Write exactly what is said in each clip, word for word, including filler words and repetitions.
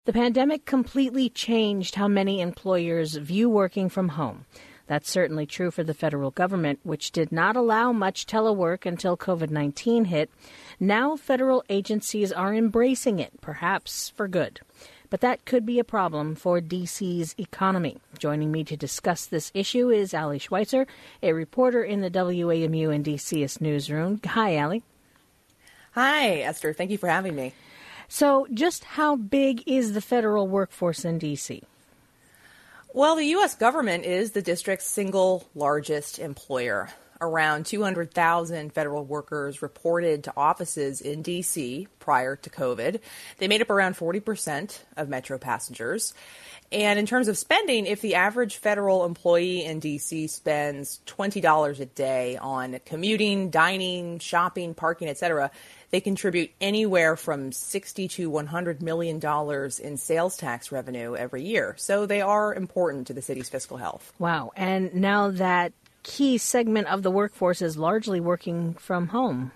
The pandemic completely changed how many employers view working from home. That's certainly true for the federal government, which did not allow much telework until covid nineteen hit. Now federal agencies are embracing it, perhaps for good. But that could be a problem for D C's economy. Joining me to discuss this issue is Ali Schweitzer, a reporter in the W A M U and D C S newsroom. Hi, Ali. Hi, Esther. Thank you for having me. So just how big is the federal workforce in D C? Well, the U S government is the district's single largest employer. Around two hundred thousand federal workers reported to offices in D C prior to COVID. They made up around forty percent of metro passengers. And in terms of spending, if the average federal employee in D C spends twenty dollars a day on commuting, dining, shopping, parking, et cetera, they contribute anywhere from sixty to one hundred million dollars in sales tax revenue every year. So they are important to the city's fiscal health. Wow. And now that key segment of the workforce is largely working from home.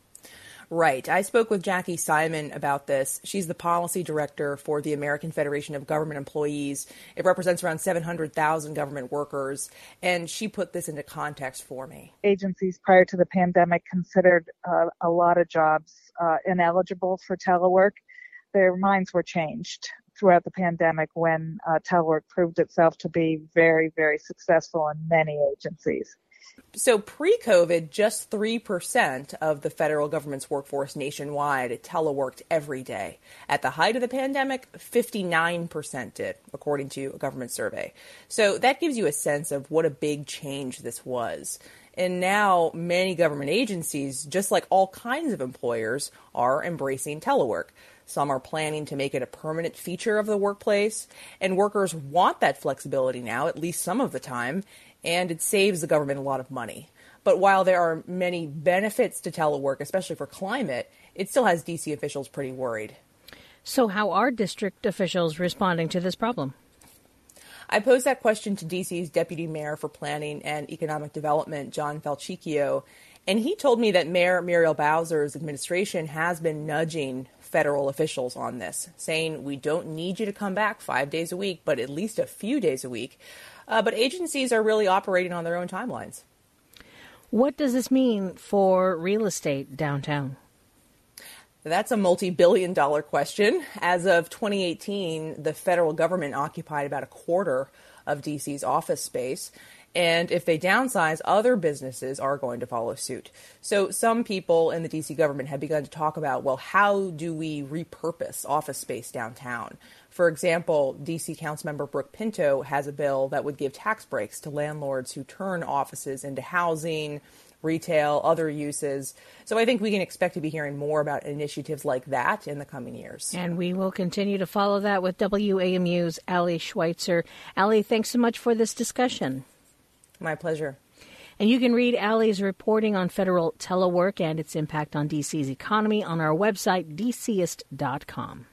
Right. I spoke with Jackie Simon about this. She's the policy director for the American Federation of Government Employees. It represents around seven hundred thousand government workers, and she put this into context for me. Agencies prior to the pandemic considered uh, a lot of jobs uh, ineligible for telework. Their minds were changed throughout the pandemic when uh, telework proved itself to be very, very successful in many agencies. So pre-COVID, just three percent of the federal government's workforce nationwide teleworked every day. At the height of the pandemic, fifty-nine percent did, according to a government survey. So that gives you a sense of what a big change this was. And now many government agencies, just like all kinds of employers, are embracing telework. Some are planning to make it a permanent feature of the workplace, and workers want that flexibility now, at least some of the time, and it saves the government a lot of money. But while there are many benefits to telework, especially for climate, it still has D C officials pretty worried. So how are district officials responding to this problem? I posed that question to D C's Deputy Mayor for Planning and Economic Development, John Falchicchio, and he told me that Mayor Muriel Bowser's administration has been nudging federal officials on this, saying we don't need you to come back five days a week, but at least a few days a week. Uh, but agencies are really operating on their own timelines. What does this mean for real estate downtown? That's a multi-billion dollar question. As of twenty eighteen, the federal government occupied about a quarter of D C's office space. And if they downsize, other businesses are going to follow suit. So some people in the D C government have begun to talk about, well, how do we repurpose office space downtown? For example, D C Councilmember Brooke Pinto has a bill that would give tax breaks to landlords who turn offices into housing, retail, other uses. So I think we can expect to be hearing more about initiatives like that in the coming years. And we will continue to follow that with W A M U's Ali Schweitzer. Ali, thanks so much for this discussion. My pleasure. And you can read Ali's reporting on federal telework and its impact on D C's economy on our website, d c ist dot com.